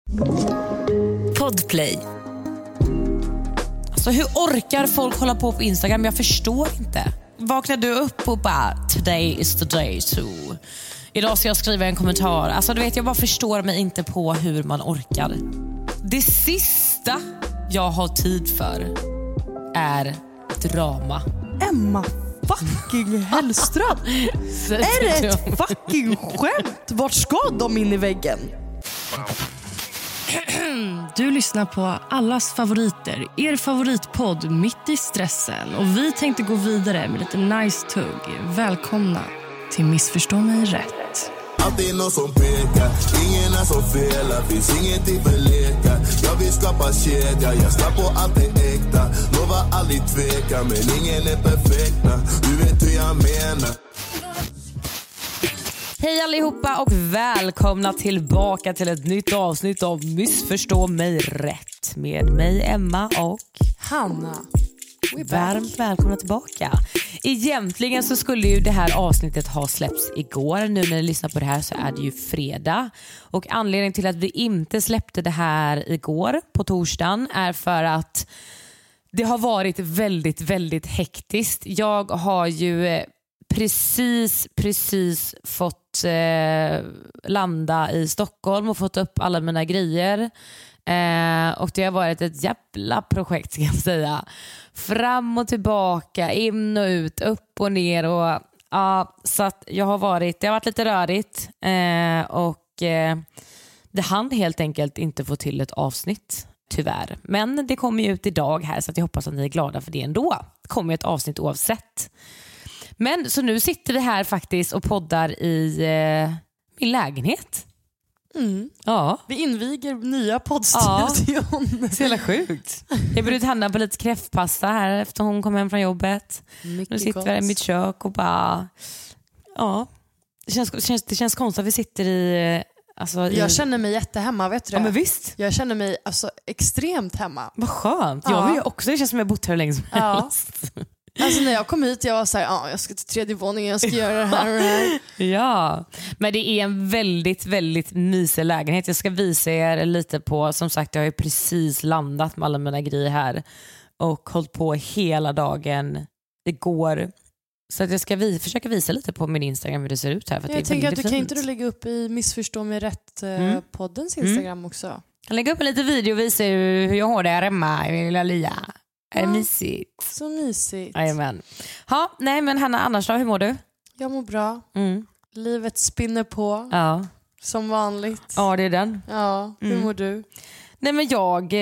Podplay. Alltså hur orkar folk hålla på Instagram? Jag förstår inte. Vaknar du upp och bara today is the day to... Idag ska jag skriva en kommentar. Alltså du vet, jag bara förstår mig inte på hur man orkar. Det sista jag har tid för är drama. Emma fucking Hellström. Är det ett fucking skämt? Vart ska de in i väggen? Du lyssnar på allas favoriter, er favoritpodd mitt i stressen. Och vi tänkte gå vidare med lite nice tugg. Välkomna till Missförstå mig rätt. Alltid någon som pekar, ingen är så fel, finns ingenting för lekar. Jag vill skapa kedja, jag slapp på allt är äkta. Lovar aldrig tveka, men ingen är perfekta. Du vet hur jag menar. Hej allihopa och välkomna tillbaka till ett nytt avsnitt av Missförstå mig rätt. Med mig Emma och Hanna. Varmt välkomna tillbaka. Egentligen så skulle ju det här avsnittet ha släppts igår. Nu när ni lyssnar på det här så är det ju fredag. Och anledningen till att vi inte släppte det här igår på torsdagen är för att det har varit väldigt, väldigt hektiskt. Jag har ju precis fått landa i Stockholm och fått upp alla mina grejer. Och det har varit ett jävla projekt, ska jag säga. Fram och tillbaka, in och ut, upp och ner. Och, ja, så att det har varit lite rörigt. Det hann helt enkelt inte få till ett avsnitt, tyvärr. Men det kommer ju ut idag här, så att jag hoppas att ni är glada för det ändå. Det kommer ju ett avsnitt oavsett. Men så nu sitter vi här faktiskt och poddar i min lägenhet. Mm. Ja. Vi inviger nya poddstudion. Ja, så jävla sjukt. Jag började handla på lite kräftpasta här efter hon kom hem från jobbet. Mycket nu sitter vi i mitt kök och bara... Ja, det känns konstigt att vi sitter i... Jag känner mig jättehemma, vet du det? Ja, men visst. Jag känner mig extremt hemma. Vad skönt. Ja. Jag vill ju också, det känns som jag har bott här länge som helst. Alltså när jag kom hit, jag var så här, jag ska till 3:e våningen, jag ska göra det här och det här. Ja, men det är en väldigt, väldigt mysig lägenhet. Jag ska visa er lite på, som sagt, jag har ju precis landat med alla mina grejer här och hållit på hela dagen igår. Så att jag ska försöka visa lite på min Instagram hur det ser ut här. För jag det är tänker att du fint. kan inte lägga upp i Missförstå mig rätt poddens Instagram också. Jag lägger upp en liten video och visar hur jag har det här hemma i min lilla lya. Är det mysigt? Så mysigt. Jajamän. Ja, nej men Hanna, annars då, hur mår du? Jag mår bra. Mm. Livet spinner på. Ja. Som vanligt. Ja, det är den. Ja, hur mår du? Nej men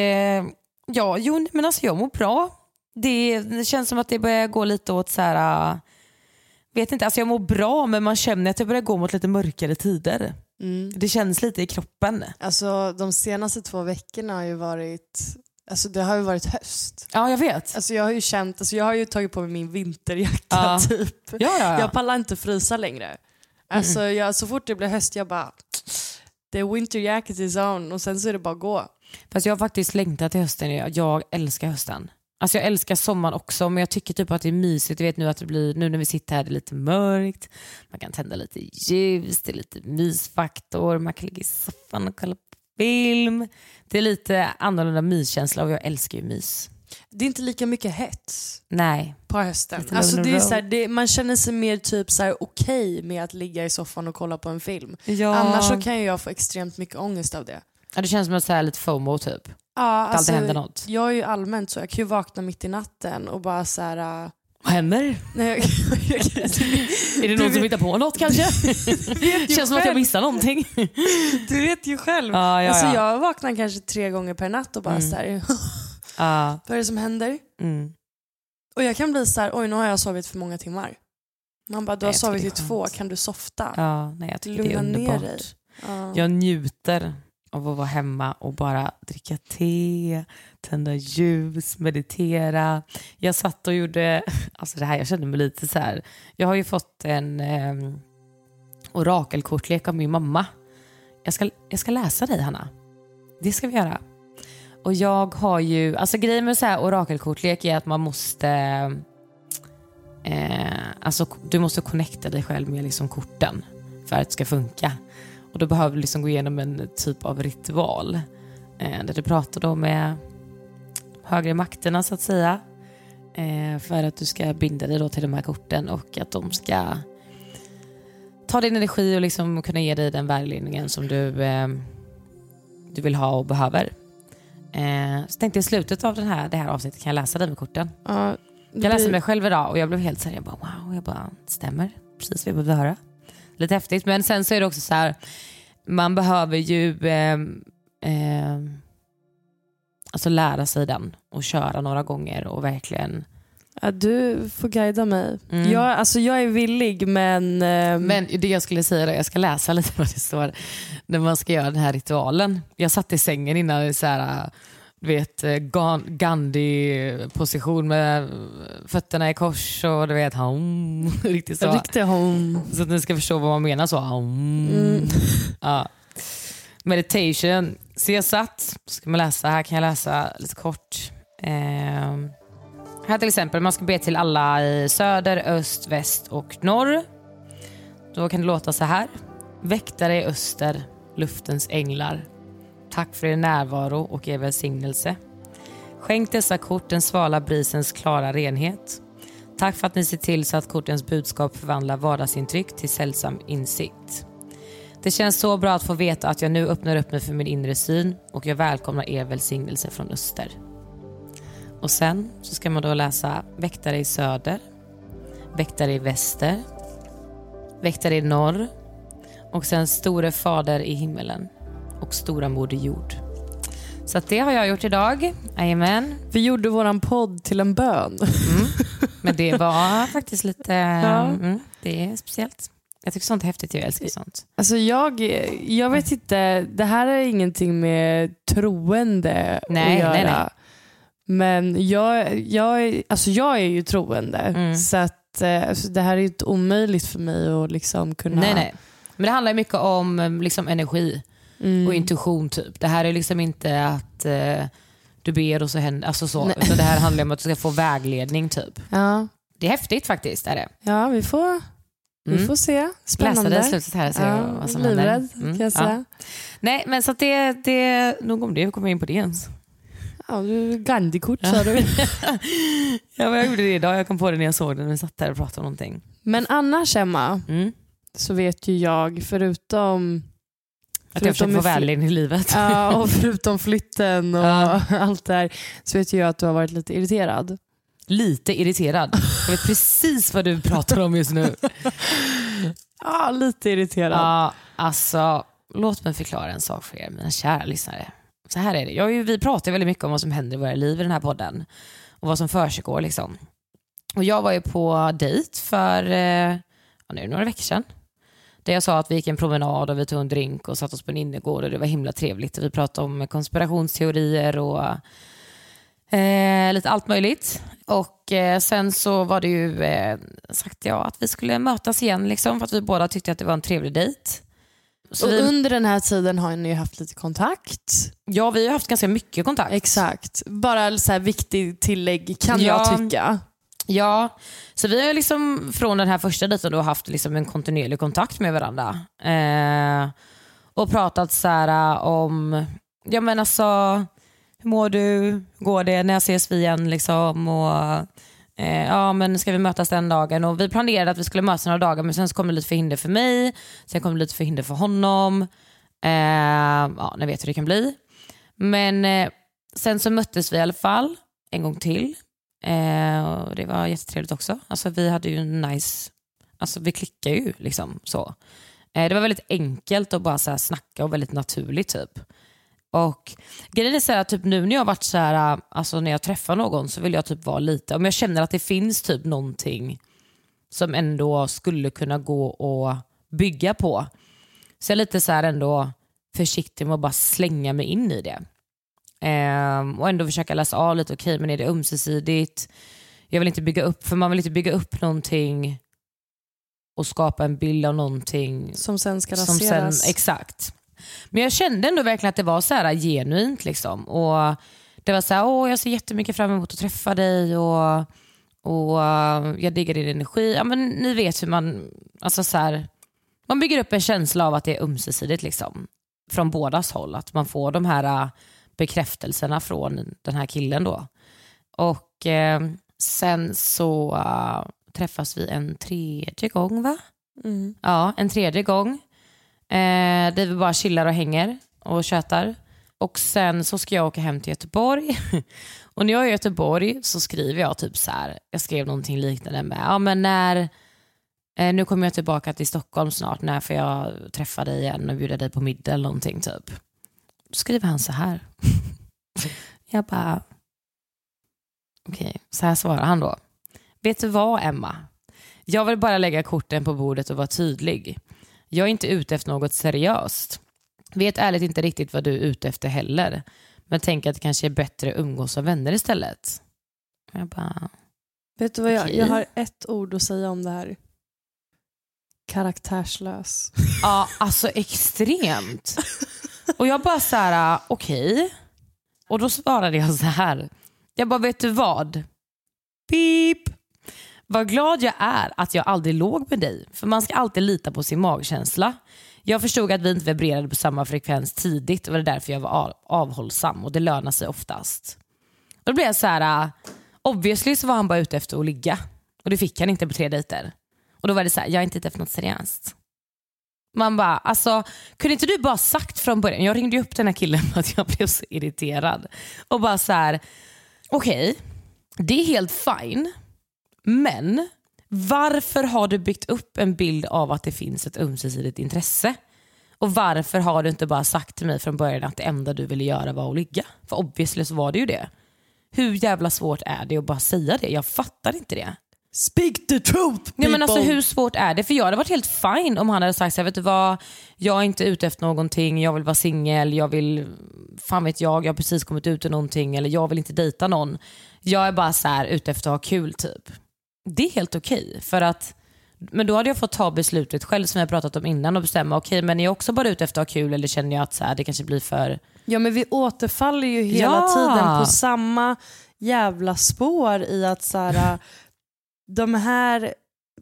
jag mår bra. Det känns som att det börjar gå lite åt så här, vet inte, alltså jag mår bra, men man känner att det börjar gå mot lite mörkare tider. Det känns lite i kroppen. Alltså de senaste 2 veckorna har ju varit... Alltså det har ju varit höst. Ja, jag vet. Alltså jag har ju känt, alltså jag har ju tagit på mig min vinterjacka typ. Ja. Jag pallar inte frysa längre. Alltså så fort det blir höst, jag bara the winter jacket is on, och sen så är det bara att gå. Fast jag har faktiskt längtat till hösten. Jag älskar hösten. Alltså jag älskar sommaren också, men jag tycker typ att det är mysigt. Du vet nu att det blir, nu när vi sitter här, det är lite mörkt. Man kan tända lite ljus, det är lite mysfaktor. Man kan ligga i soffan och kolla på film. Det är lite annorlunda myskänsla och jag älskar ju mys. Det är inte lika mycket hets. Nej. På hösten. Alltså det är så här, man känner sig mer typ så här okej med att ligga i soffan och kolla på en film. Ja. Annars så kan jag få extremt mycket ångest av det. Ja, det känns som att säga lite FOMO typ. Ja, alltså, händer något. Jag är ju allmänt så. Jag kan ju vakna mitt i natten och bara så här... Vad händer? Nej, är det någon som hittar på något kanske? Det känns som att jag missar någonting. Du vet ju själv. Ja. Alltså, jag vaknar kanske 3 gånger per natt och bara så här... Vad är det som händer? Och jag kan bli så här, oj nu har jag sovit för många timmar. Man bara, du har sovit i 2, kan du softa? Ja, nej, jag tycker Lugna det är underbart. ner dig. Ja. Jag njuter av att vara hemma och bara dricka te, tända ljus, meditera. Jag satt och gjorde, alltså det här, jag kände mig lite så här. Jag har ju fått en orakelkortlek av min mamma. Jag ska läsa dig, Hanna. Det ska vi göra. Och jag har ju, alltså grejen med så här orakelkortlek är att man måste alltså du måste connecta dig själv med liksom korten för att det ska funka. Och då behöver du liksom gå igenom en typ av ritual. Där du pratar då med högre makterna så att säga. För att du ska binda dig då till de här korten och att de ska ta din energi och liksom kunna ge dig den vägledningen som du vill ha och behöver. Så tänkte jag i slutet av det här avsnittet kan jag läsa dig med korten. Jag läste mig själv idag och jag blev helt så här, jag bara wow, jag bara stämmer precis vad jag behövde höra. Lite häftigt, men sen så är det också så här, man behöver ju alltså lära sig den och köra några gånger och verkligen. Ja, du får guida mig. Jag är villig men det jag skulle säga då, jag ska läsa lite vad det står när man ska göra den här ritualen. Jag satt i sängen innan så här, du vet, Gandhi-position med fötterna i kors och du vet riktigt så. Så att ni ska förstå vad man menar så. Ja. Meditation. Så jag satt, ska man läsa, här kan jag läsa lite kort. Här till exempel, man ska be till alla i söder, öst, väst och norr. Då kan det låta så här. Väktare i öster, luftens änglar. Tack för er närvaro och er välsignelse. Skänk dessa kort den svala brisens klara renhet. Tack för att ni ser till så att kortens budskap förvandlar vardagsintryck till sällsam insikt. Det känns så bra att få veta att jag nu öppnar upp mig för min inre syn och jag välkomnar er välsignelse från öster. Och sen så ska man då läsa väktare i söder, väktare i väster, väktare i norr och sen store fader i himmelen och stora moder jord. Så att det har jag gjort idag. Amen. Vi gjorde våran podd till en bön. Men det var faktiskt lite det är speciellt. Jag tycker sånt är häftigt, jag älskar sånt. Alltså jag vet inte, det här är ingenting med troende att göra. Nej. Men jag är ju troende. Så att alltså, det här är inte omöjligt för mig att liksom kunna. Nej. Men det handlar mycket om liksom energi och intuition typ. Det här är liksom inte att du ber och så händer, alltså så. Utan det här handlar om att du ska få vägledning typ. Ja. Det är häftigt faktiskt, är det. Ja, vi får se. Spännande. Läsa det i slutet här och se vad som händer. Kan jag säga. Nej, men så att det nog om det kommer in på det ens. Ja, du Gandhi-kort sa du. Ja, jag gjorde det idag. Jag kom på det när jag såg den. Vi satt där och pratade om någonting. Men annars, Emma, så vet ju jag förutom att jag försöker få vägledning i livet. Ja, och förutom flytten och allt det här, så vet jag att du har varit lite irriterad. Lite irriterad? Jag vet precis vad du pratar om just nu. Ja, lite irriterad. Ja, alltså, låt mig förklara en sak för er, mina kära lyssnare. Så här är det. Vi pratar väldigt mycket om vad som händer i våra liv i den här podden. Och vad som försiggår liksom. Och jag var ju på dejt för några veckor sedan. Där jag sa att vi gick en promenad och vi tog en drink och satt oss på en innergård och det var himla trevligt. Och vi pratade om konspirationsteorier och lite allt möjligt. Och sen så var det ju sagt att vi skulle mötas igen liksom, för att vi båda tyckte att det var en trevlig dejt. Så och under den här tiden har ni ju haft lite kontakt. Ja, vi har haft ganska mycket kontakt. Exakt. Bara så här viktigt tillägg kan jag tycka. Ja, så vi har liksom från den här första dejten då haft liksom en kontinuerlig kontakt med varandra. Och pratat så här om, ja men alltså, hur mår du? Går det? När ses vi igen liksom? Och ja, men ska vi mötas den dagen? Och vi planerade att vi skulle mötas några dagar, men sen så kom det lite förhinder för mig. Sen kom det lite förhinder för honom. Ja, ni vet hur det kan bli. Men sen så möttes vi i alla fall en gång till. Och det var jättetrevligt också. Alltså vi hade ju en nice, alltså vi klickade ju liksom så. Det var väldigt enkelt att bara så här snacka och väldigt naturligt typ. Och grejen är så här, typ nu när jag har varit så här, alltså när jag träffar någon så vill jag typ vara lite, om jag känner att det finns typ någonting som ändå skulle kunna gå och bygga på, så jag är lite så här ändå försiktig med att bara slänga mig in i det. Och ändå försöka läsa av lite, okej, men är det ömsesidigt? Jag vill inte bygga upp, för man vill inte bygga upp någonting och skapa en bild av någonting som sen ska raseras. Exakt. Men jag kände ändå verkligen att det var så här genuint liksom. Och det var så här, jag ser jättemycket fram emot att träffa dig och jag diggar din energi. Ja, men ni vet hur man, alltså så här, Man bygger upp en känsla av att det är ömsesidigt liksom. Från bådas håll. Att man får de här bekräftelserna från den här killen då. Och sen så träffas vi en tredje gång, va? Ja, en tredje gång. Där vi bara chillar och hänger och tjötar. Och sen så ska jag åka hem till Göteborg. Och när jag är i Göteborg så skriver jag typ så här. Jag skrev någonting liknande med. Ja, men när... nu kommer jag tillbaka till Stockholm snart. När får jag träffa dig igen och bjuda dig på middag eller någonting typ. Då skriver han så här. Jag bara... Okej, så här svarar han då. Vet du vad, Emma? Jag vill bara lägga korten på bordet och vara tydlig. Jag är inte ute efter något seriöst. Vet ärligt inte riktigt vad du är ute efter heller. Men tänk att det kanske är bättre att umgås som vänner istället. Jag bara... Vet du vad jag har ett ord att säga om det här. Karaktärslös. Ja, alltså extremt. Och jag bara så här, okej. Och då svarade jag så här. Jag bara, vet du vad? Pip. Vad glad jag är att jag aldrig låg med dig. För man ska alltid lita på sin magkänsla. Jag förstod att vi inte vibrerade på samma frekvens tidigt. Och det var därför jag var avhållsam. Och det lönar sig oftast. Och då blev jag så här. Obviously så var han bara ute efter att ligga. Och det fick han inte på 3 dejter. Och då var det så här, jag är inte ute efter något seriöst. Man bara, alltså, kunde inte du bara sagt från början? Jag ringde upp den här killen för att jag blev så irriterad. Och bara så här, okej, det är helt fine. Men varför har du byggt upp en bild av att det finns ett ömsesidigt intresse? Och varför har du inte bara sagt till mig från början att det enda du ville göra var att ligga? För obviously så var det ju det. Hur jävla svårt är det att bara säga det? Jag fattar inte det. Speak the truth, people. Nej, men alltså, hur svårt är det? För jag hade varit helt fine om han hade sagt så här, vet du vad, jag är inte ute efter någonting, jag vill vara singel, jag vill, fan vet jag har precis kommit ut ur någonting, eller jag vill inte dejta någon. Jag är bara så här ute efter att ha kul typ. Det är helt okej, för att, men då hade jag fått ta beslutet själv som jag pratat om innan och bestämma, okej, men är jag också bara ute efter att ha kul, eller känner jag att så här, det kanske blir för... Ja, men vi återfaller ju hela tiden på samma jävla spår i att så här, de här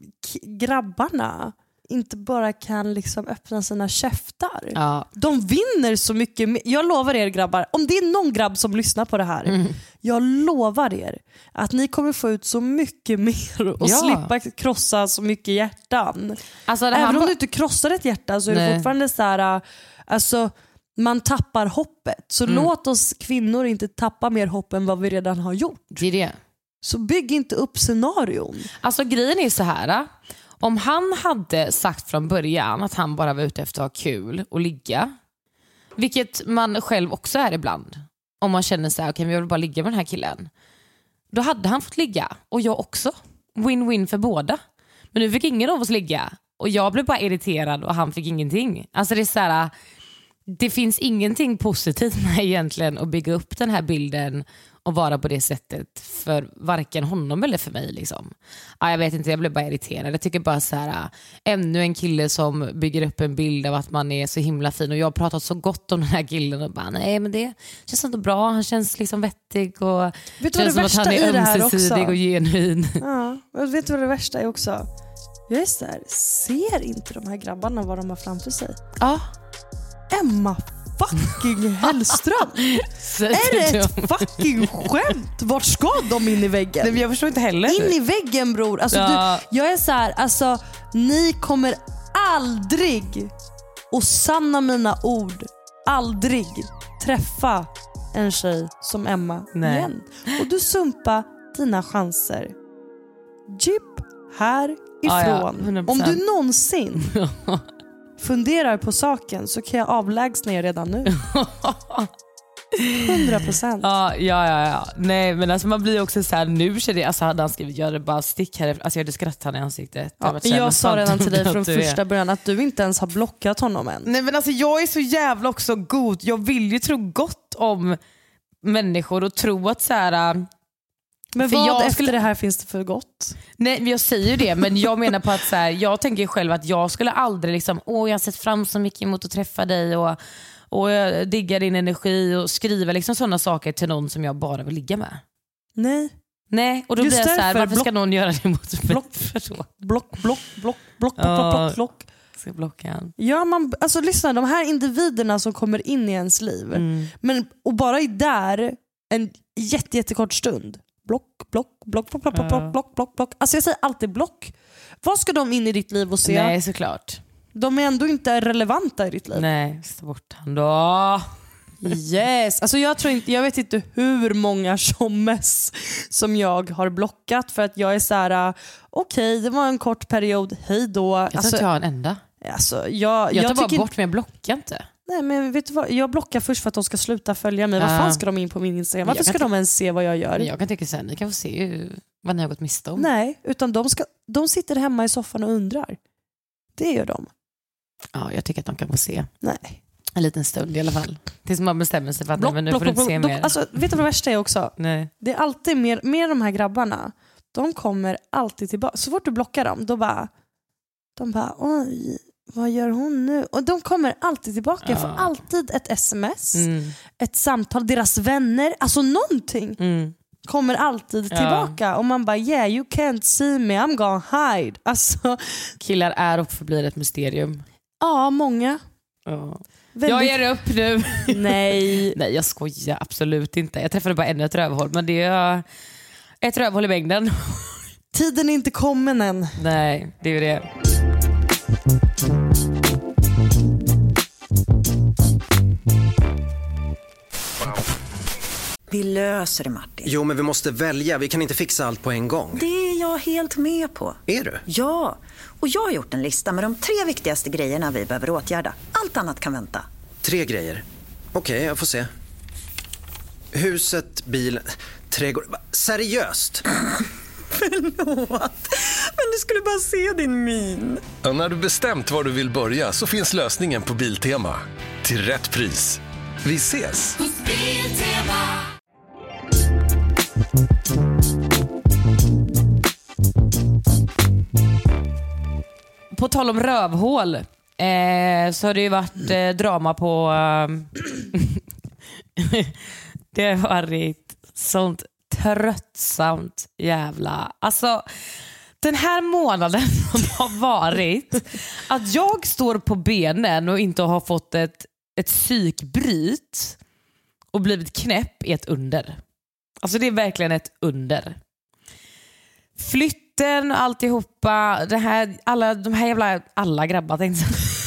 grabbarna inte bara kan liksom öppna sina käftar. Ja. De vinner så mycket. Jag lovar er grabbar, om det är någon grabb som lyssnar på det här, jag lovar er att ni kommer få ut så mycket mer och slippa krossa så mycket hjärtan. Alltså, även om du inte krossar ett hjärta så är det fortfarande så här, alltså, man tappar hoppet. Så låt oss kvinnor inte tappa mer hopp än vad vi redan har gjort. Det är det. Så bygg inte upp scenarion. Alltså grejen är så här. Om han hade sagt från början att han bara var ute efter att ha kul och ligga, vilket man själv också är ibland, om man känner så här, okej, jag vill bara ligga med den här killen, då hade han fått ligga, och jag också. Win-win för båda. Men nu fick ingen av oss ligga, och jag blev bara irriterad och han fick ingenting. Alltså det är så här, det finns ingenting positivt med egentligen att bygga upp den här bilden och vara på det sättet för varken honom eller för mig liksom. Ja, jag vet inte, jag blev bara irriterad. Jag tycker bara så här, ännu en kille som bygger upp en bild av att man är så himla fin, och jag har pratat så gott om den här killen och bara, nej men det känns inte bra, han känns liksom vettig och vet känns som att han är ömsesidig och genuin. Ja, vet du vad det värsta är också? Jag är så här, ser inte de här grabbarna vad de har framför sig? Ja. Emma fucking Hellström. Är det ett fucking skämt? Vart ska de in i väggen? Nej, men jag förstår inte heller. In i väggen, bror. Alltså, jag är så här, alltså, ni kommer aldrig, och sanna mina ord, aldrig träffa en tjej som Emma igen. Och du sumpar dina chanser. Jip härifrån. Om du någonsin funderar på saken så kan jag avlägsna er redan nu. 100%. Ja. Nej, men alltså man blir också så här, nu känner jag, alltså hade han skrivit, gör det bara stick här, alltså jag hade skrattat han i ansiktet. Jag sa redan till dig från första början att du inte ens har blockat honom än. Nej, men alltså jag är så jävla också god. Jag vill ju tro gott om människor och tro att så här. Men vad efter det här finns det för gott? Nej, jag säger ju det, men jag menar på att så här, jag tänker själv att jag skulle aldrig liksom, jag har sett fram så mycket emot att träffa dig och jag diggar din energi och skriva liksom sådana saker till någon som jag bara vill ligga med. Nej, och då just blir jag så här, varför ska någon göra det mot mig? Block. Ska blocka han. Ja, alltså lyssna, de här individerna som kommer in i ens liv. Och bara är där en jättekort stund. Block. Alltså jag säger alltid block. Vad ska de in i ditt liv och se? Nej, såklart. De är ändå inte relevanta i ditt liv. Nej, stå bort han då. Yes, alltså jag vet inte hur många tjommes som jag har blockat för att jag är så här: okej, det var en kort period, hej då. Jag tror inte jag har en enda. Alltså, jag tar bara bort, men jag blockar inte. Nej, men vet du vad? Jag blockar först för att de ska sluta följa mig. Vad fan ska de in på min Instagram? Varför ska de ens se vad jag gör? Men jag kan tycka sen, ni kan få se vad ni har gått miste om. Nej, utan de sitter hemma i soffan och undrar. Det gör de. Ja, jag tycker att de kan få se. Nej. En liten stund i alla fall. Tills man bestämmer sig för att nu får du inte se mer. Alltså, vet du vad värsta är också? Nej. Det är alltid med de här grabbarna. De kommer alltid tillbaka. Så fort du blockar dem, de bara oj, vad gör hon nu? Och de kommer alltid tillbaka. Jag får alltid ett sms, ett samtal, deras vänner, alltså någonting kommer alltid tillbaka. Och man bara, yeah, you can't see me, I'm gonna hide. Alltså, killar är och förblir ett mysterium. Ja, många. Jag ger upp nu. Nej. Nej, jag skojar absolut inte. Jag träffade bara ännu ett rövhål, men det är ett rövhål i mängden. Tiden är inte kommen än. Nej, det är ju det. Vi löser det, Martin. Jo, men vi måste välja. Vi kan inte fixa allt på en gång. Det är jag helt med på. Är du? Ja, och jag har gjort en lista med de 3 viktigaste grejerna vi behöver åtgärda. Allt annat kan vänta. 3 grejer. Okej, jag får se. Huset, bilen, trädgård. Seriöst? Förlåt, men du skulle bara se din min. Och när du bestämt var du vill börja så finns lösningen på Biltema. Till rätt pris. Vi ses! På tal om rövhål så har det ju varit drama på det har varit sånt tröttsamt jävla, alltså den här månaden som har varit att jag står på benen och inte har fått ett psykbryt och blivit knäpp är ett under. Alltså det är verkligen ett under. Flytten, alltihopa, det här, alla grabbar tänkte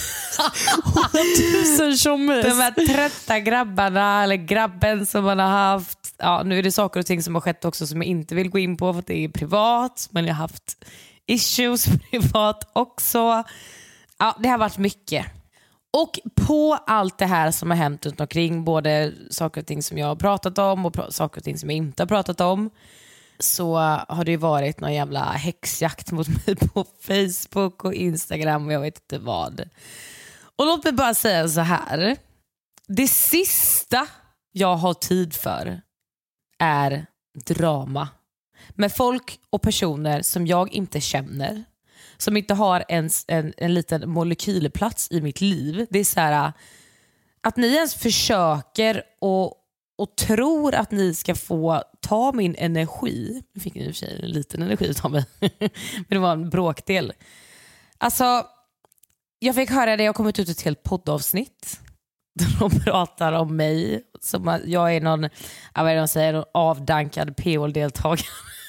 de här trötta grabbarna eller grabben som man har haft. Ja, nu är det saker och ting som har skett också som jag inte vill gå in på för att det är privat, men jag har haft issues privat också. Ja, det har varit mycket. Och på allt det här som har hänt runt omkring, både saker och ting som jag har pratat om och saker och ting som jag inte har pratat om, så har det ju varit någon jävla häxjakt mot mig på Facebook och Instagram och jag vet inte vad. Och låt mig bara säga så här. Det sista jag har tid för är drama. Med folk och personer som jag inte känner. Som inte har ens en liten molekylplats i mitt liv. Det är så här att ni ens försöker och tror att ni ska få ta min energi. Nu fick ni i och för sig en liten energi av mig. Men det var en bråkdel. Alltså, jag fick höra det. Jag har kommit ut ett helt poddavsnitt. Där de pratar om mig. Som att jag är någon avdankad PO-deltagare.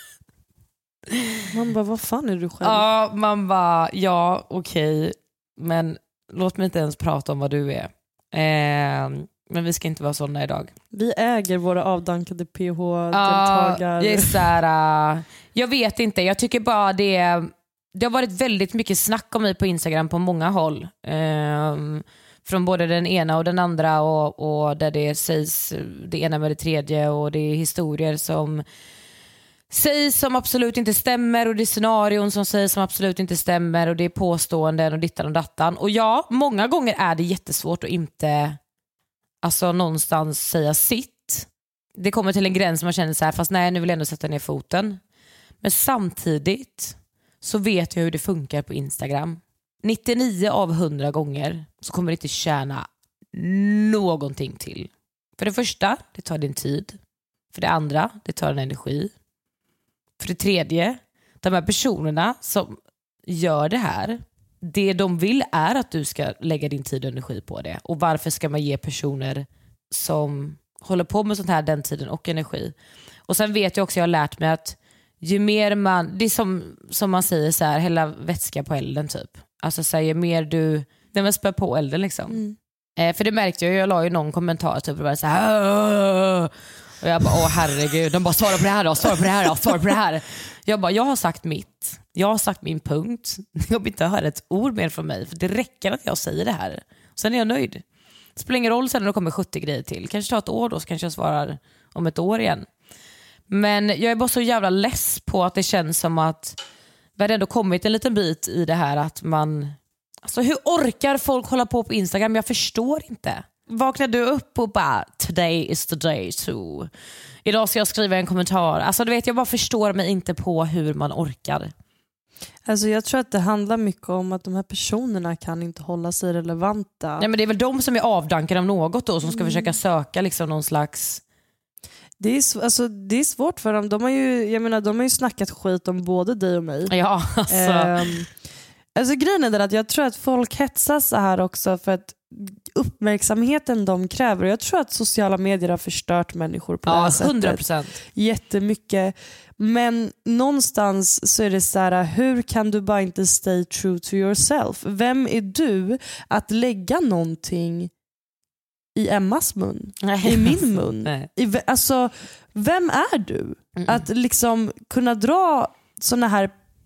Man bara, vad fan är du själv? Ja, man bara, ja okej. Men låt mig inte ens prata om vad du är. Men vi ska inte vara sådana idag. Vi äger våra avdankade PH-deltagare. Jag vet inte. Jag tycker bara det har varit väldigt mycket snack om mig på Instagram på många håll. Från både den ena och den andra. Och där det sägs det ena med det tredje. Och det är historier som sägs som absolut inte stämmer. Och det är scenarion som sägs som absolut inte stämmer. Och det är påståenden och dittan och dattan. Och ja, många gånger är det jättesvårt att inte... Alltså någonstans säga sitt. Det kommer till en gräns som man känner så här, fast nej, nu vill jag ändå sätta ner foten. Men samtidigt så vet jag hur det funkar på Instagram. 99 av 100 gånger så kommer det inte tjäna någonting till. För det första, det tar din tid. För det andra, det tar en energi. För det tredje, de här personerna som gör det här, det de vill är att du ska lägga din tid och energi på det. Och varför ska man ge personer som håller på med sånt här den tiden och energi? Och sen vet jag också, jag har lärt mig att ju mer man, det är som man säger så här, hälla vätska på elden typ. Alltså så här, ju mer du, den vill spä på elden liksom. För det märkte jag la ju någon kommentar typ och bara så här, och jag bara, herregud, de bara svara på det här då, svara på det här. Jag bara, jag har sagt mitt. Jag har sagt min punkt. Jag vill inte höra ett ord mer från mig, för det räcker att jag säger det här. Sen är jag nöjd. Det spelar ingen roll sen när det kommer 70 grejer till. Kanske ta ett år då, så kanske jag svarar om ett år igen. Men jag är bara så jävla less på att det känns som att vi har ändå kommit en liten bit i det här att man... Alltså hur orkar folk hålla på Instagram? Jag förstår inte. Vaknar du upp och bara today is the day to... Idag ska jag skriva en kommentar. Alltså du vet, jag bara förstår mig inte på hur man orkar. Alltså jag tror att det handlar mycket om att de här personerna kan inte hålla sig relevanta. Nej, men det är väl de som är avdankade av något då, som ska försöka söka liksom någon slags... Det är svårt för dem. De har ju snackat skit om både dig och mig. Ja, alltså grejen är den att jag tror att folk hetsas så här också för att uppmärksamheten de kräver. Jag tror att sociala medier har förstört människor på det här sättet. 100%. Jättemycket. Men någonstans så är det så här, hur kan du bara inte stay true to yourself? Vem är du att lägga någonting i Emmas mun? I min mun? Alltså, vem är du? Att liksom kunna dra såna här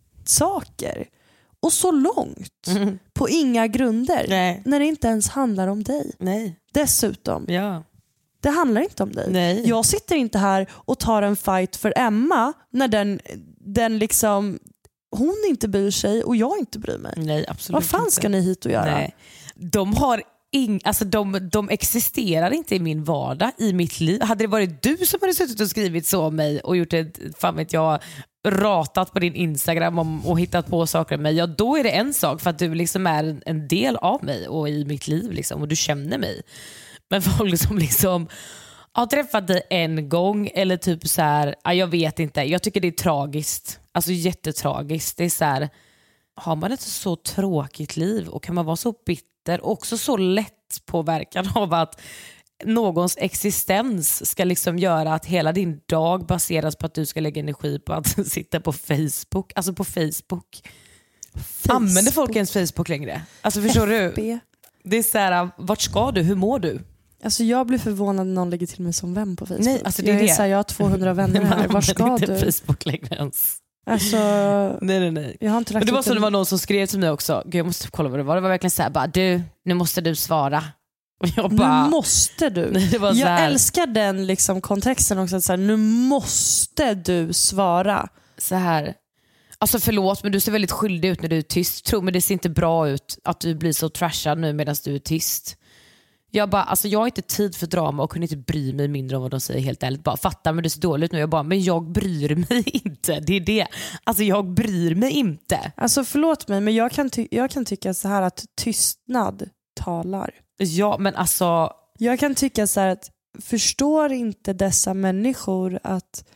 saker och så långt på inga grunder när det inte ens handlar om dig. Nej. Dessutom. Ja. Det handlar inte om dig. Nej. Jag sitter inte här och tar en fight för Emma när den liksom, hon inte bryr sig och jag inte bryr mig. Nej, absolut. Vad fan ska ni hit och göra? Nej. De har alltså de existerar inte i min vardag, i mitt liv. Hade det varit du som hade suttit och skrivit så om mig och gjort ett, fan vet jag, ratat på din Instagram och hittat på saker om mig, ja då är det en sak, för att du liksom är en del av mig och i mitt liv liksom, och du känner mig. Men folk som liksom har träffat dig en gång eller typ så här, jag vet inte, jag tycker det är tragiskt, alltså jättetragiskt. Det är så här, har man ett så tråkigt liv och kan man vara så bitter och också så lätt påverkad av att någons existens ska liksom göra att hela din dag baseras på att du ska lägga energi på att sitta på Facebook. Alltså på Facebook. Använder folk ens Facebook längre? Alltså förstår du? Det är så här, vart ska du? Hur mår du? Alltså jag blir förvånad när någon lägger till mig som vän på Facebook. Nej, alltså det är det. Så här, jag har 200 vänner här. Var ska du? Facebook längre ens. Alltså, nej. Jag har inte lagt men det var så det var någon som skrev till mig också. Gud, jag måste kolla vad det var. Det var verkligen så här, bara, nu måste du svara. Och jag bara, nu måste du. Det var jag älskar den liksom kontexten också. Att så här, nu måste du svara. Så här. Alltså förlåt, men du ser väldigt skyldig ut när du är tyst. Tro mig, det ser inte bra ut att du blir så trashad nu medan du är tyst. Jag bara, alltså jag har inte tid för drama och kunde inte bry mig mindre om vad de säger, helt ärligt. Bara fattar, men det ser dåligt ut nu. Jag bara, men jag bryr mig inte. Det är det. Alltså jag bryr mig inte. Alltså förlåt mig, men jag kan tycka så här att tystnad talar. Ja, men alltså... Jag kan tycka så här att förstår inte dessa människor att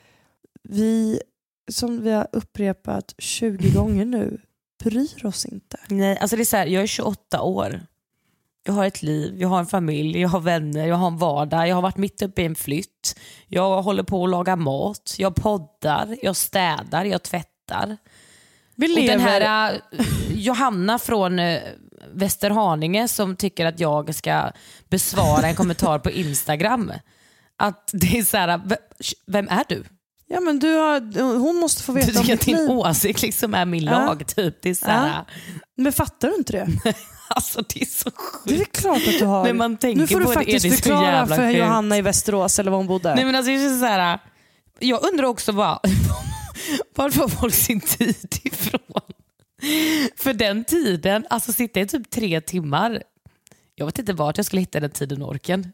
vi, som vi har upprepat 20 gånger nu, bryr oss inte. Nej, alltså det är så här, jag är 28 år. Jag har ett liv, jag har en familj, jag har vänner, jag har en vardag, jag har varit mitt uppe i en flytt. Jag håller på att laga mat, jag poddar, jag städar, jag tvättar. Och den här Johanna från Västerhaninge som tycker att jag ska besvara en kommentar på Instagram. Att det är så här, vem är du? Ja, men hon måste få veta om ditt liv. Din åsikt liksom är min lag typ. Det är så här. Men fattar du inte det? Alltså det är så sjukt. Det är klart att du har. Men man tänker nu får du på faktiskt det, förklara för sjukt. Johanna i Västerås eller var hon bodde. Nej men alltså det är så här, jag undrar också varför folk sin tid ifrån. För den tiden, alltså sitta i typ 3 timmar. Jag vet inte vart jag skulle hitta den tiden och orken.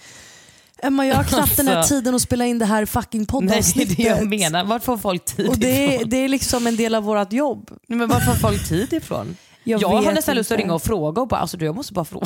Emma, jag har knappt den här tiden att spela in det här fucking poddavsnittet. Nej, det är det jag menar. Vart får folk tid och ifrån? Det är liksom en del av vårt jobb. Men vart får folk tid ifrån? Jag har nästan lust att ringa och fråga och bara, alltså jag måste bara fråga.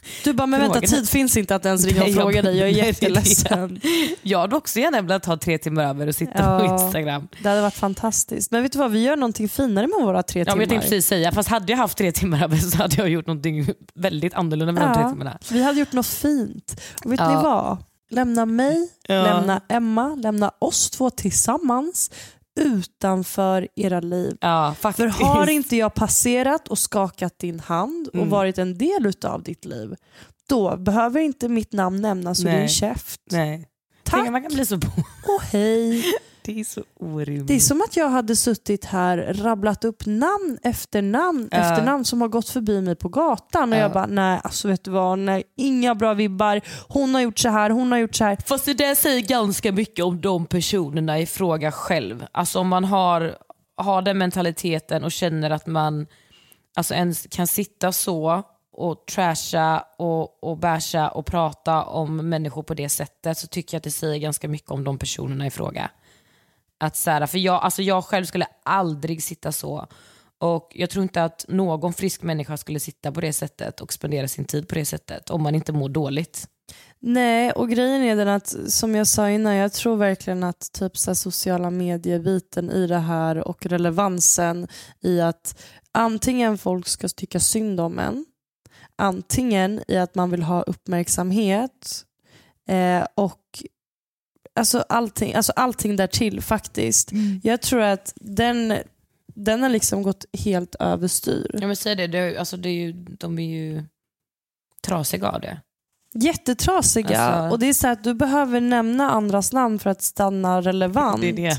Du bara, men vänta, tid finns inte att ens ringa och fråga dig. Jag är jätteledsen. Jag hade också gärna velat ta 3 timmar över och sitta på Instagram. Det hade varit fantastiskt. Men vet du vad, vi gör någonting finare med våra 3 timmar. Ja, men jag tänkte precis säga, fast hade jag haft 3 timmar över så hade jag gjort någonting väldigt annorlunda med de 3 timmarna. Vi hade gjort något fint. Och vet ni vad? Lämna mig, lämna Emma, lämna oss 2 tillsammans utanför era liv. Ja, för har inte jag passerat och skakat din hand och varit en del utav ditt liv, då behöver inte mitt namn nämnas ur din käft. Nej. Tack. Man kan bli så på. Och hej. Det är så orimligt. Det är som att jag hade suttit här, rabblat upp namn efter namn som har gått förbi mig på gatan. Och jag bara, nej, alltså vet du vad, nej, inga bra vibbar. Hon har gjort så här, hon har gjort så här. Fast det där säger ganska mycket om de personerna i fråga själv. Alltså om man har den mentaliteten och känner att man alltså ens kan sitta så och trasha och basha och prata om människor på det sättet, så tycker jag att det säger ganska mycket om de personerna i fråga. Att så här, för jag själv skulle aldrig sitta så, och jag tror inte att någon frisk människa skulle sitta på det sättet och spendera sin tid på det sättet om man inte mår dåligt. Nej, och grejen är den att, som jag sa innan, jag tror verkligen att typ så här, sociala medier-biten i det här och relevansen i att antingen folk ska tycka synd om en, antingen i att man vill ha uppmärksamhet och alltså allting därtill faktiskt. Jag tror att den har liksom gått helt överstyr. Ja, men säg det, de är ju trasiga av det. Jättetrasiga. Alltså, och det är så att du behöver nämna andras namn för att stanna relevant. Det är det.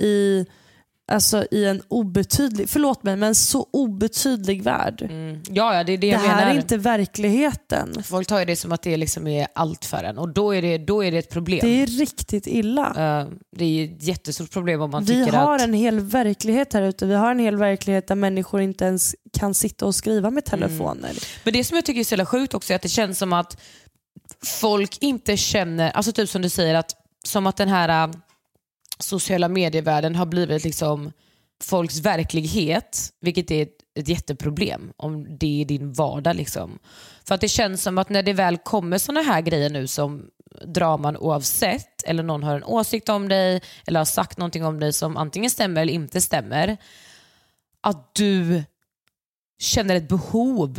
I en obetydlig, förlåt mig, men så obetydlig värld. Ja, det är det jag menar. Det här är inte verkligheten. Folk tar ju det som att det liksom är allt för en, och då är det ett problem. Det är riktigt illa. Det är ett jättestort problem om man tycker att... Vi har en hel verklighet här ute. Vi har en hel verklighet där människor inte ens kan sitta och skriva med telefoner. Men det som jag tycker är så jävla sjukt också är att det känns som att folk inte känner, alltså typ som du säger, att som att den här sociala medievärlden har blivit liksom folks verklighet, vilket är ett jätteproblem om det är din vardag liksom. För att det känns som att när det väl kommer såna här grejer nu som draman oavsett, eller någon har en åsikt om dig eller har sagt någonting om dig som antingen stämmer eller inte stämmer, att du känner ett behov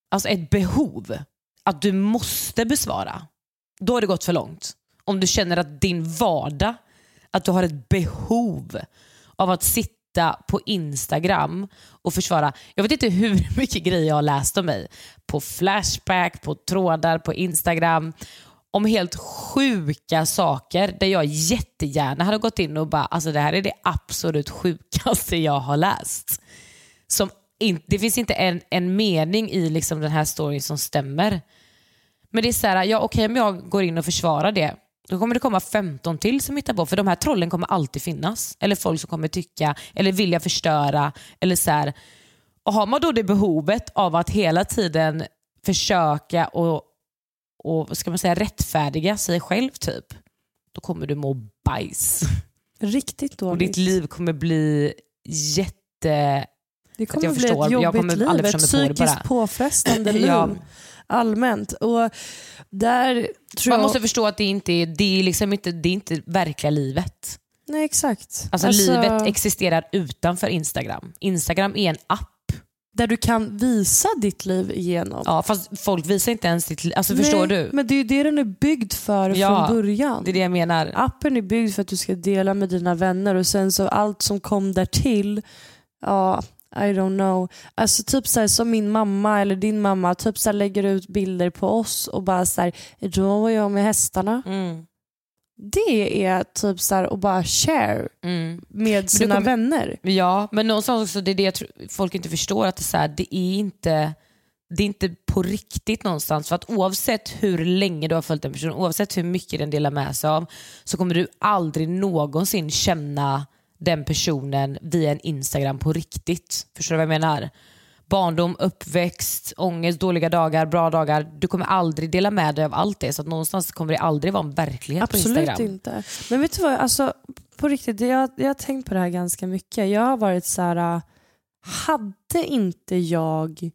att du måste besvara. Då har det gått för långt. Om du känner att din vardag, att du har ett behov av att sitta på Instagram och försvara. Jag vet inte hur mycket grejer jag har läst om mig på Flashback, på trådar, på Instagram, om helt sjuka saker där jag jättegärna hade gått in och bara, alltså det här är det absolut sjukaste jag har läst. Det finns inte en mening i liksom den här storyn som stämmer. Men det är så här, okej, om jag går in och försvarar det, då kommer det komma 15 till som hittar på. För de här trollen kommer alltid finnas. Eller folk som kommer tycka eller vilja förstöra. Eller så här. Och har man då det behovet av att hela tiden försöka och ska man säga, rättfärdiga sig själv typ, då kommer du må bajs. Riktigt dåligt. Och ditt liv kommer bli det kommer bli ett jobbigt liv, ett psykiskt påfrestande liv. Allmänt. Och där tror man måste förstå att det är inte verkliga livet. Nej, exakt. Alltså livet existerar utanför Instagram. Instagram är en app där du kan visa ditt liv igenom. Ja, fast folk visar inte ens ditt liv. Alltså, förstår du? Men det är ju det den är byggd för från början. Det är det jag menar. Appen är byggd för att du ska dela med dina vänner, och sen så allt som kom där till, I don't know. Alltså typ så här, som min mamma eller din mamma typ så här, lägger ut bilder på oss och bara så här, då var jag med hästarna. Det är typ så här, och bara share med sina vänner. Ja, men någonstans också, det är det folk inte förstår, att det är så här, det är inte på riktigt någonstans. För att oavsett hur länge du har följt en person, oavsett hur mycket den delar med sig av, så kommer du aldrig någonsin känna den personen via en Instagram på riktigt. Förstår du vad jag menar? Barndom, uppväxt, ångest, dåliga dagar, bra dagar. Du kommer aldrig dela med dig av allt det. Så att någonstans kommer det aldrig vara en verklighet. Absolut på Instagram. Absolut inte. Men vet du vad? Alltså, på riktigt, jag har tänkt på det här ganska mycket. Jag har varit så här, hade inte jag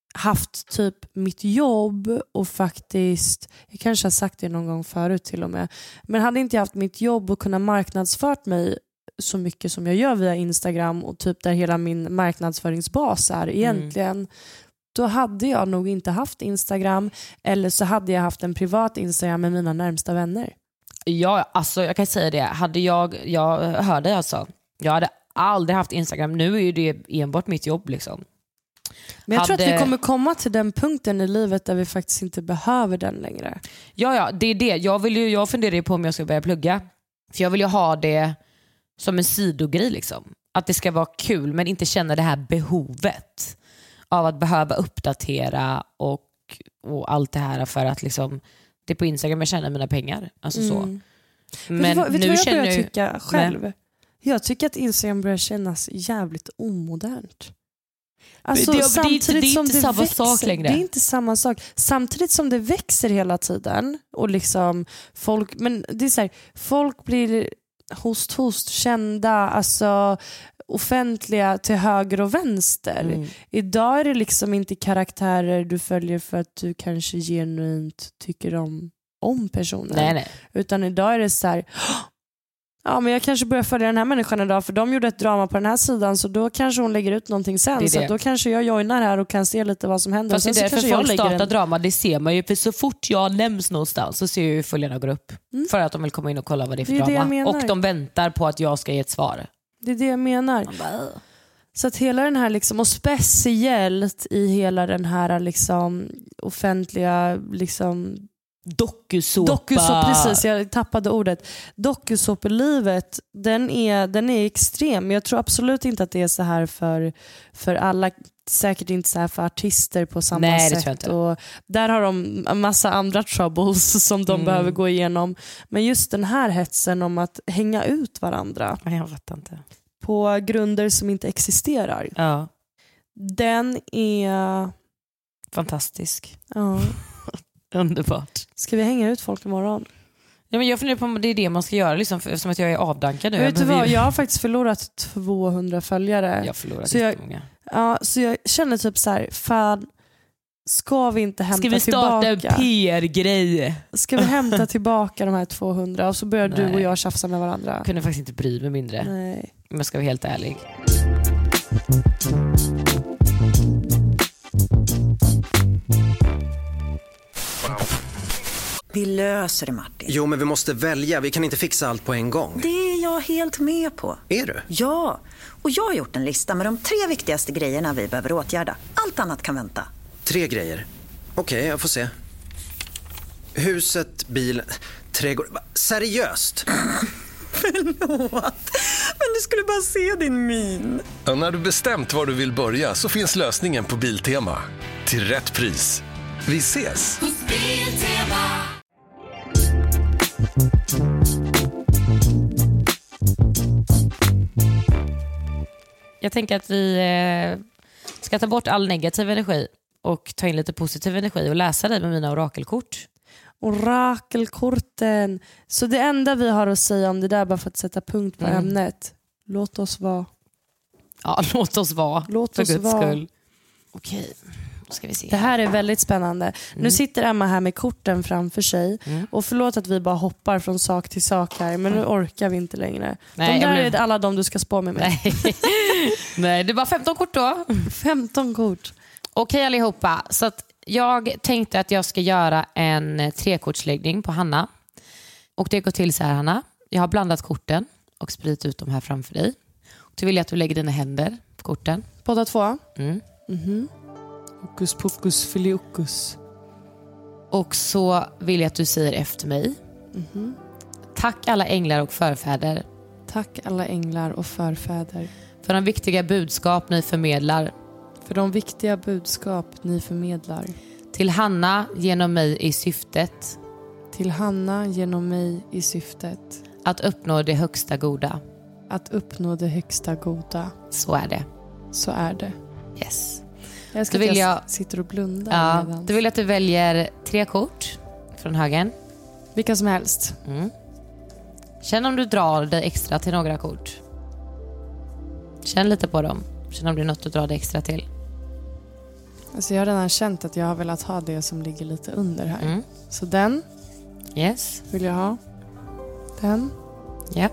haft typ mitt jobb och faktiskt, jag kanske har sagt det någon gång förut till och med, men hade inte jag haft mitt jobb och kunnat marknadsfört mig så mycket som jag gör via Instagram och typ där hela min marknadsföringsbas är egentligen, då hade jag nog inte haft Instagram, eller så hade jag haft en privat Instagram med mina närmsta vänner. Ja, alltså jag kan säga det. Hade jag hör dig alltså. Jag hade aldrig haft Instagram. Nu är ju det enbart mitt jobb liksom. Men jag tror att vi kommer komma till den punkten i livet där vi faktiskt inte behöver den längre. Ja, det är det. Jag funderar ju på om jag ska börja plugga. För jag vill ju ha det som en sidogrej liksom. Att det ska vara kul men inte känna det här behovet av att behöva uppdatera och allt det här för att liksom, det är på Instagram jag tjänar mina pengar. Alltså så. Men vet du nu vad jag känner börjar tycka själv? Nej. Jag tycker att Instagram börjar kännas jävligt omodernt. Alltså, det är inte samma sak längre. Det är inte samma sak. Samtidigt som det växer hela tiden och liksom folk, men det är så här, folk blir host kända, alltså offentliga till höger och vänster. Idag är det liksom inte karaktärer du följer för att du kanske genuint tycker om personen. Nej. Utan idag är det så här, ja, men jag kanske börjar följa den här människan idag för de gjorde ett drama på den här sidan, så då kanske hon lägger ut någonting sen. Så då kanske jag joinar här och kan se lite vad som händer. Fast det är därför folk startar drama, det ser man ju. För så fort jag nämns någonstans så ser ju följarna gå upp. För att de vill komma in och kolla vad det är för drama. Och de väntar på att jag ska ge ett svar. Det är det jag menar. Så att hela den här liksom, och speciellt i hela den här liksom offentliga liksom Dokusåpa, precis, jag tappade ordet. Dokusåpelivet, den är extrem. Jag tror absolut inte att det är så här för alla, säkert inte så här för artister på samma sätt. Det tror jag inte. Och där har de en massa andra troubles som de behöver gå igenom. Men just den här hetsen om att hänga ut varandra. Jag vet inte. På grunder som inte existerar. Ja. Den är fantastisk. Ja. Underbart. Ska vi hänga ut folk imorgon? Ja, men jag funderar på om det är det man ska göra liksom, eftersom att jag är avdankad nu. Vet du vad? Jag har faktiskt förlorat 200 följare. Jag har förlorat jättemånga. Ja, så jag känner typ så här, fan, ska vi inte hämta tillbaka? Ska vi starta en PR-grej? Ska vi hämta tillbaka de här 200 och så börjar du och jag tjafsa med varandra? Jag kunde faktiskt inte bry mig mindre. Nej. Men jag ska vara helt ärlig. Vi löser det, Martin. Jo, men vi måste välja. Vi kan inte fixa allt på en gång. Det är jag helt med på. Är du? Ja, och jag har gjort en lista med de 3 viktigaste grejerna vi behöver åtgärda. Allt annat kan vänta. 3 grejer. Okej, jag får se. Huset, bilen, trädgård. Seriöst? Förlåt, men du skulle bara se din min. Och när du bestämt var du vill börja så finns lösningen på Biltema. Till rätt pris. Vi ses! Jag tänker att vi ska ta bort all negativ energi och ta in lite positiv energi och läsa dig med mina orakelkort. Orakelkorten. Så det enda vi har att säga om det där, bara för att sätta punkt på ämnet. Låt oss vara. Ja, låt oss vara. Låt oss vara. Skull. Okej. Ska vi se. Det här är väldigt spännande. Nu sitter Emma här med korten framför sig. Och förlåt att vi bara hoppar från sak till sak här, men nu orkar vi inte längre. Nej, de där är alla de du ska spå med mig. Nej, det var 15 kort då. 15 kort. Okej allihopa, så att jag tänkte att jag ska göra en 3-kortsläggning på Hanna. Och det går till så här, Hanna. Jag har blandat korten och spridit ut dem här framför dig. Och då vill jag att du lägger dina händer på korten. Båda 2? Hokus pokus filiokus. Och så vill jag att du säger efter mig. Tack alla änglar och förfäder. Tack alla änglar och förfäder. För de viktiga budskap ni förmedlar. För de viktiga budskap ni förmedlar. Till Hanna genom mig i syftet. Till Hanna genom mig i syftet. Att uppnå det högsta goda. Att uppnå det högsta goda. Så är det. Så är det. Yes. Jag ska sitter och blundar. Ja, då vill jag att du väljer 3 kort från högen. Vilka som helst. Känn om du drar dig extra till några kort. Känn lite på dem. Känn om det är något du drar dig extra till. Alltså jag har redan känt att jag har velat ha det som ligger lite under här. Så den vill jag ha. Den. Ja.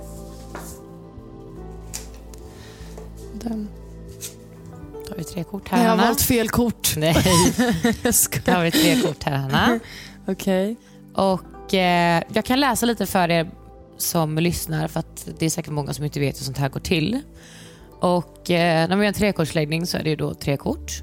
Den. Då har vi 3 kort här, Jag har Hanna. valt fel kort. Nej, då har vi 3 kort här, Hanna. Okej. Och jag kan läsa lite för er som lyssnar, för att det är säkert många som inte vet hur sånt här går till. Och när vi gör en 3-kortsläggning så är det ju då 3 kort.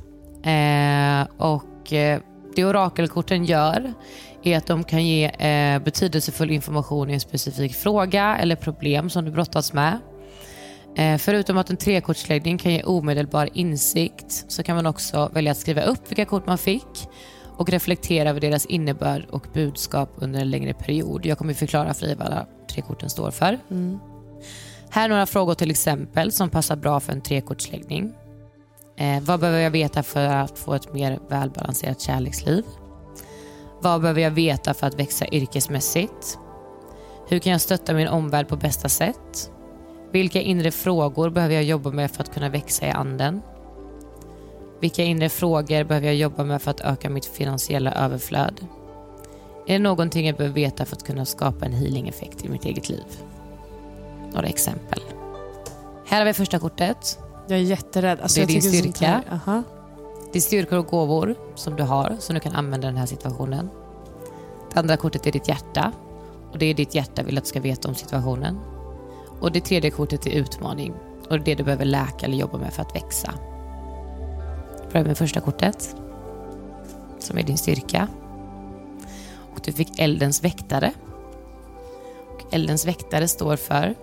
Det orakelkorten gör är att de kan ge betydelsefull information i en specifik fråga eller problem som du brottas med. Förutom att en 3-kortsläggning kan ge omedelbar insikt, så kan man också välja att skriva upp vilka kort man fick och reflektera över deras innebörd och budskap under en längre period. Jag kommer förklara för dig vad alla 3 korten står för. Här är några frågor till exempel som passar bra för en 3-kortsläggning. Vad behöver jag veta för att få ett mer välbalanserat kärleksliv? Vad behöver jag veta för att växa yrkesmässigt? Hur kan jag stötta min omvärld på bästa sätt? Vilka inre frågor behöver jag jobba med för att kunna växa i anden? Vilka inre frågor behöver jag jobba med för att öka mitt finansiella överflöd? Är det någonting jag behöver veta för att kunna skapa en healing-effekt i mitt eget liv? Några exempel. Här har vi första kortet. Jag är jätterädd. Alltså, det är jag din styrka. Aha. Det är styrkor och gåvor som du har, som du kan använda i den här situationen. Det andra kortet är ditt hjärta. Och det är ditt hjärta vill att du ska veta om situationen. Och det tredje kortet är utmaning. Och det är det du behöver läka eller jobba med för att växa. Börja med första kortet, som är din styrka. Och du fick eldens väktare. Och eldens väktare står för...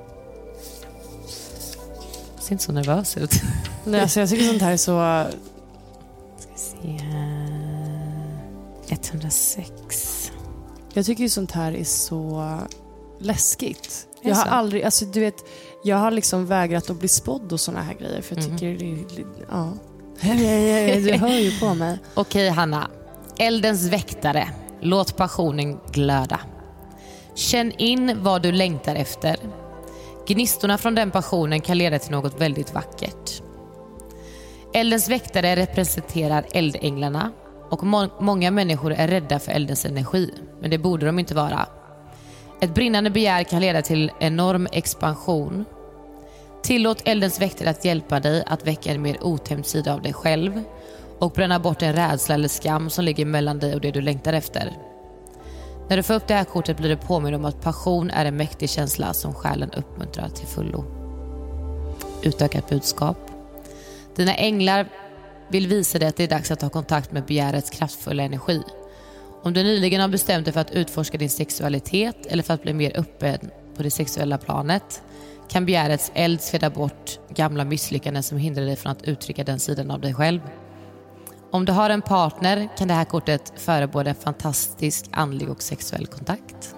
Det ser inte så nervös ut. Nej, alltså jag tycker sånt här är så... Ska se här. 106. Jag tycker ju sånt här är så läskigt. Jag har aldrig, alltså du vet, jag har liksom vägrat att bli spådd och såna här grejer, för jag tycker det är, ja. Du hör ju på mig. Okej, Hanna. Eldens väktare. Låt passionen glöda. Känn in vad du längtar efter. Gnistorna från den passionen kan leda till något väldigt vackert. Eldens väktare representerar eldänglarna, och många människor är rädda för eldens energi, men det borde de inte vara. Ett brinnande begär kan leda till enorm expansion. Tillåt eldens väktare att hjälpa dig att väcka en mer otämjd sida av dig själv och bränna bort en rädsla eller skam som ligger mellan dig och det du längtar efter. När du får upp det här kortet blir du påminna om att passion är en mäktig känsla som själen uppmuntrar till fullo. Utökat budskap. Dina änglar vill visa dig att det är dags att ta kontakt med begärets kraftfulla energi. Om du nyligen har bestämt dig för att utforska din sexualitet eller för att bli mer öppen på det sexuella planet, kan begärets eld sveda bort gamla misslyckanden som hindrar dig från att uttrycka den sidan av dig själv. Om du har en partner kan det här kortet förebåda en fantastisk andlig och sexuell kontakt.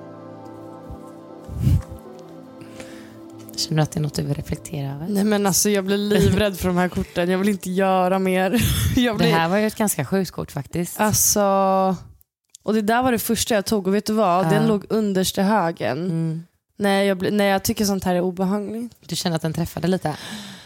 Känner du att det är något du vill reflektera över? Nej, men alltså jag blir livrädd för de här korten. Jag vill inte göra mer. Det här var ju ett ganska sjukt kort faktiskt. Alltså, och det där var det första jag tog. Och vet du vad? Den låg underst i högen. Nej, jag tycker sånt här är obehagligt. Du känner att den träffade lite?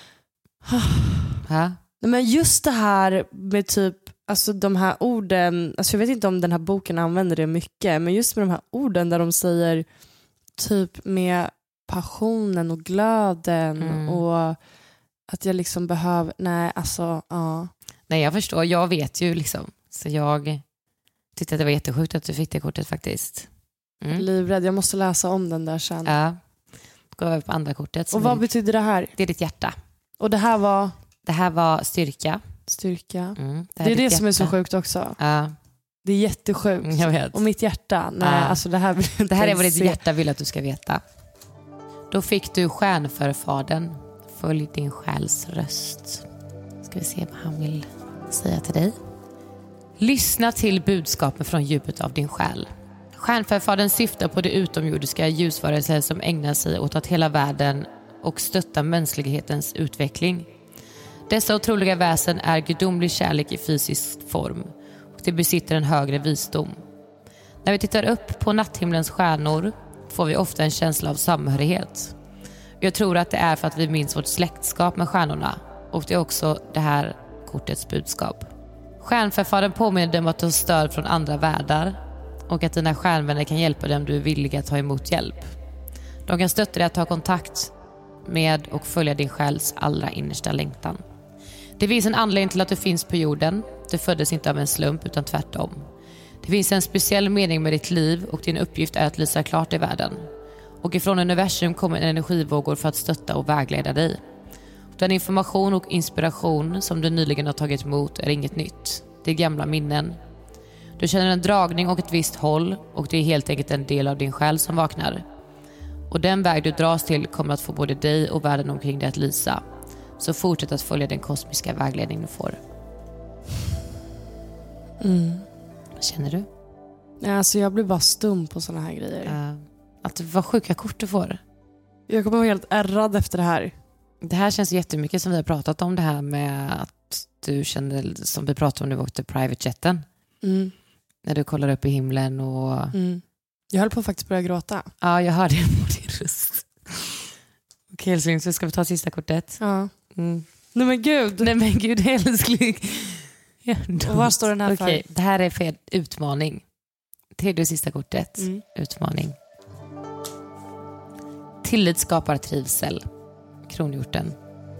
Ja. Men just det här med typ, alltså de här orden, alltså jag vet inte om den här boken använder det mycket, men just med de här orden där de säger typ med passionen och glöden och att jag liksom behöver, nej alltså, ja. Nej, jag förstår, jag vet ju liksom, så jag tyckte att det var jättesjukt att du fick det kortet faktiskt. Livrädd, jag måste läsa om den där sen. Ja, gå över på andra kortet. Och vad betyder det här? Det är ditt hjärta. Och det här var? Det här var styrka. Styrka. Det är det som är så sjukt också. Ja. Det är jättesjukt. Jag vet. Och mitt hjärta, nej, alltså det här är vad ditt hjärta vill att du ska veta. Då fick du stjärnförfadern. Följ din själs röst. Ska vi se vad han vill säga till dig. Lyssna till budskapet från djupet av din själ. Stjärnförfadern syftar på det utomjordiska ljusvarelser som ägnar sig åt att hela världen och stötta mänsklighetens utveckling. Dessa otroliga väsen är gudomlig kärlek i fysisk form, och de besitter en högre visdom. När vi tittar upp på natthimlens stjärnor får vi ofta en känsla av samhörighet. Jag tror att det är för att vi minns vårt släktskap med stjärnorna, och det är också det här kortets budskap. Stjärnförfadern påminner dig om att du har stöd från andra världar och att dina stjärnvänner kan hjälpa dig om du är villig att ta emot hjälp. De kan stötta dig att ta kontakt med och följa din själs allra innersta längtan. Det finns en anledning till att du finns på jorden. Du föddes inte av en slump utan tvärtom. Det finns en speciell mening med ditt liv och din uppgift är att lysa klart i världen. Och ifrån universum kommer en energivågor för att stötta och vägleda dig. Den information och inspiration som du nyligen har tagit emot är inget nytt. Det är gamla minnen. Du känner en dragning och ett visst håll och det är helt enkelt en del av din själ som vaknar. Och den väg du dras till kommer att få både dig och världen omkring dig att lysa. Så fortsätt att följa den kosmiska vägledning du får. Vad känner du? Alltså jag blir bara stum på såna här grejer. Att vad sjuka kort du får. Jag kommer vara helt ärrad efter det här. Det här känns jättemycket som vi har pratat om, det här med att du kände som vi pratade om när vi åkte private jeten. När du kollar upp i himlen och... Jag höll på att faktiskt börja gråta. Ja, jag hörde på din röst. Okej älskling, så ska vi ta sista kortet? Ja. Nej men gud älskling. Och vad står den här för? Okej, det här är för utmaning. Tredje och sista kortet. Utmaning. Tillit skapar trivsel. Kronhjorten.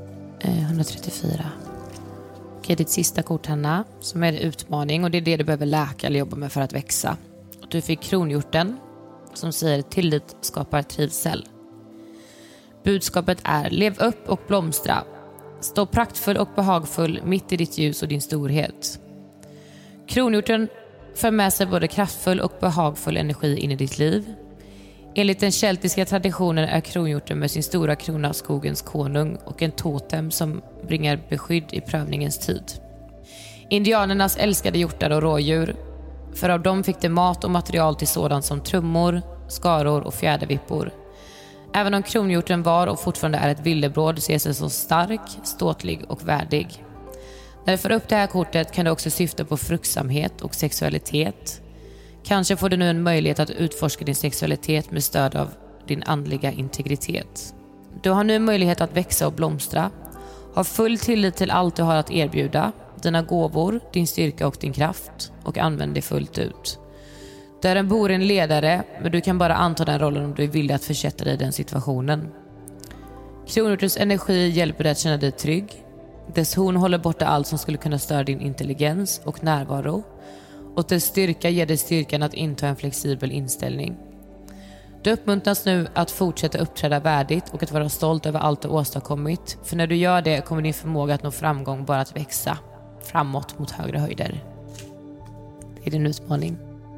134. Okej, ditt sista kort, Hanna, som är utmaning och det är det du behöver läka eller jobba med för att växa. Och du fick kronhjorten som säger tillit skapar trivsel. Budskapet är lev upp och blomstra. Stå praktfull och behagfull mitt i ditt ljus och din storhet. Kronhjorten för med sig både kraftfull och behagfull energi in i ditt liv. Enligt den keltiska traditionen är kronhjorten med sin stora krona skogens konung och en totem som bringar beskydd i prövningens tid. Indianernas älskade hjortar och rådjur, för av dem fick de mat och material till sådant som trummor, skaror och fjädervippor. Även om kronhjorten var och fortfarande är ett villebråd ses det som stark, ståtlig och värdig. När du får upp det här kortet kan det också syfta på fruktsamhet och sexualitet. Kanske får du nu en möjlighet att utforska din sexualitet med stöd av din andliga integritet. Du har nu en möjlighet att växa och blomstra. Ha full tillit till allt du har att erbjuda, dina gåvor, din styrka och din kraft, och använd det fullt ut. Du är en boren ledare, men du kan bara anta den rollen om du är villig att försätta dig i den situationen. Kronhjortens energi hjälper dig att känna dig trygg. Dess horn håller borta allt som skulle kunna störa din intelligens och närvaro. Och dess styrka ger dig styrkan att inta en flexibel inställning. Du uppmuntras nu att fortsätta uppträda värdigt och att vara stolt över allt du åstadkommit. För när du gör det kommer din förmåga att nå framgång bara att växa framåt mot högre höjder. Det är din utmaning.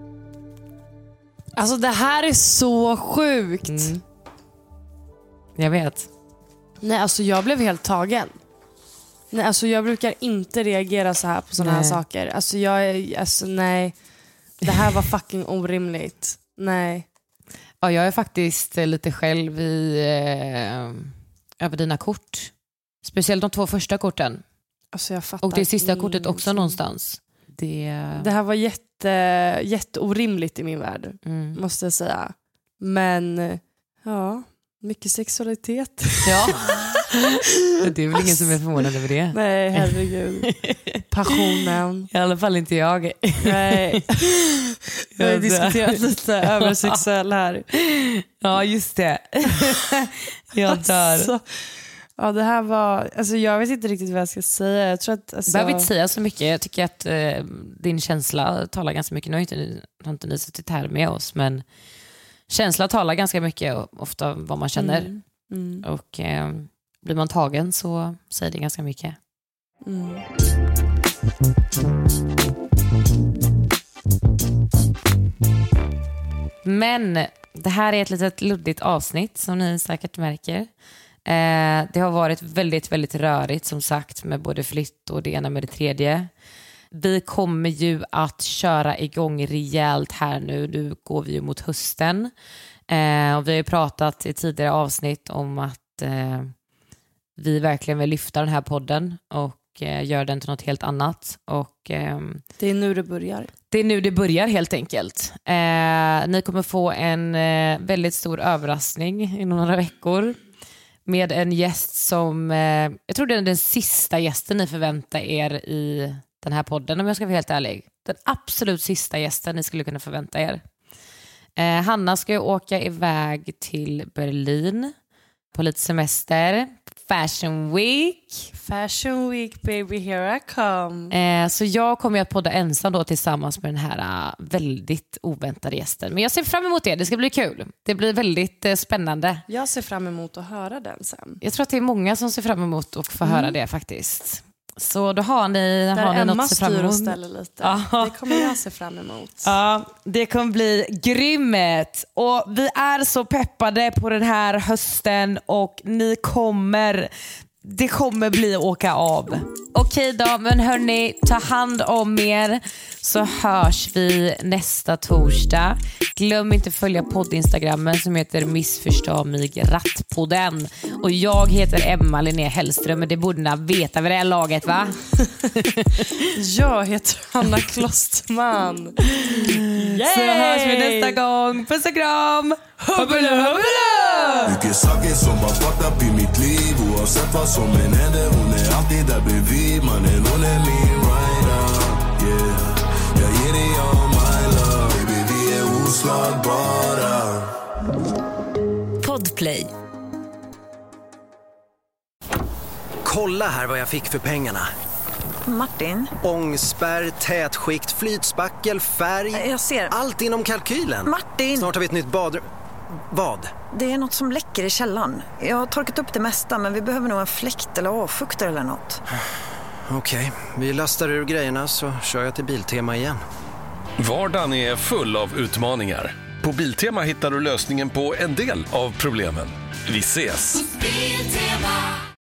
Alltså det här är så sjukt. Jag vet. Nej, alltså jag blev helt tagen. Nej, alltså jag brukar inte reagera så här på såna här saker. Alltså nej. Det här var fucking orimligt. Nej. Ja, jag är faktiskt lite själv över dina kort. Speciellt de 2 första korten. Alltså jag fattar. Och det sista kortet också någonstans. Det här var jätteorimligt i min värld, måste jag säga. Men ja, mycket sexualitet. Ja. Det är väl ingen som är förvånad över det. Nej, herregud. Passionen. I alla fall inte jag. Nej. Jag har diskuterat lite översexuell här. Ja, just det. Jag dör. Alltså, ja, det här var... Alltså, jag vet inte riktigt vad jag ska säga. Jag tror att... Alltså... behöver inte säga så mycket. Jag tycker att din känsla talar ganska mycket. Nu har inte ni suttit här med oss, men känsla talar ganska mycket. Ofta vad man känner. Och blir man tagen så säger det ganska mycket. Men det här är ett litet luddigt avsnitt som ni säkert märker. Det har varit väldigt, väldigt rörigt som sagt med både flytt och det ena med det tredje. Vi kommer ju att köra igång rejält här nu. Nu går vi ju mot hösten. Och vi har ju pratat i tidigare avsnitt om att vi verkligen vill lyfta den här podden och göra den till något helt annat. Och det är nu det börjar. Det är nu det börjar helt enkelt. Ni kommer få en väldigt stor överraskning inom några veckor med en gäst som jag tror det är den sista gästen ni förväntar er i den här podden om jag ska vara helt ärlig. Den absolut sista gästen ni skulle kunna förvänta er. Hanna ska ju åka iväg till Berlin på lite semester. Fashion Week baby, here I come. Så jag kommer att podda ensam då tillsammans med den här väldigt oväntade gästen. Men jag ser fram emot det ska bli kul. Det blir väldigt spännande. Jag ser fram emot att höra den sen. Jag tror att det är många som ser fram emot att få höra det faktiskt. Så då har ni Emma något att se fram emot. styr och ställer lite. Det kommer jag se fram emot. Ja, det kommer bli grymmet. Och vi är så peppade på den här hösten och det kommer bli åka av. Okej då, men hörni, ta hand om er så hörs vi nästa torsdag. Glöm inte följa podd-instagrammen som heter Missförstå mig rattpodden. Och jag heter Emma Linnea Hellström, men det borde ni veta vid det här laget, va? Jag heter Hanna Klosterman. Så hörs vi nästa gång. Puss och kram! Hubbela, hubbela! Mycket saker som har fucked up i mitt liv. Oavsett vad som än händer, hon är alltid där bredvid. Mannen, hon är min rider. Yeah, jag ger dig all my love. Baby, vi är oslagbara. Podplay. Kolla här vad jag fick för pengarna. Martin? Ångspärr, tätskikt, flytspackel, färg. Jag ser. Allt inom kalkylen. Martin! Snart har vi ett nytt badrum. Vad? Det är något som läcker i källaren. Jag har torkat upp det mesta, men vi behöver nog en fläkt eller avfuktare eller något. Okej, vi lastar ur grejerna så kör jag till Biltema igen. Vardagen är full av utmaningar. På Biltema hittar du lösningen på en del av problemen. Vi ses! Biltema.